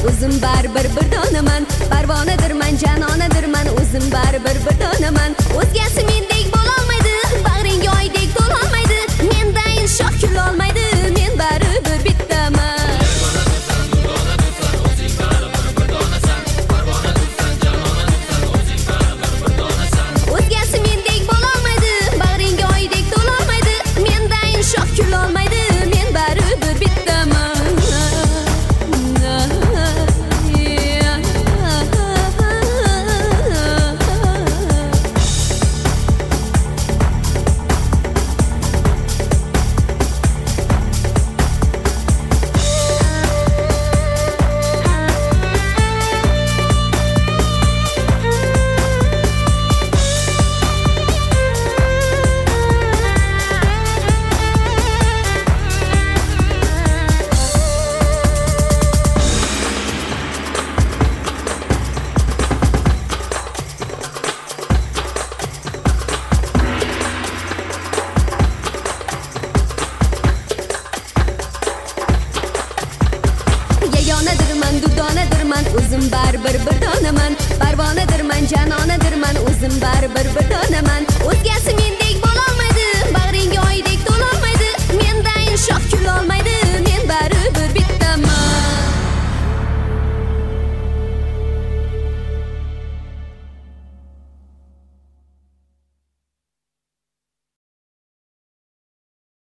o'zim baribir bir donaman. Parvonadirman, janonadirman, o'zim baribir bir donaman. O'zgasi mendek bo'lolmaydi, bag'ringga oydek to'lolmaydi. Mendayin shoh kulolmaydi, men baribir bittaman. O'zgasi mendek bo'lolmaydi, bag'ringga oydek to'lolmaydi. Mendayin shoh kulolmaydi, men baribir bittaman. Yagonadirman, durdonadirman, o'zim baribir bir donaman. Parvonadirman, janonadirman, o'zim baribir bir donaman. O'zgasi mendek bo'lolmaydi.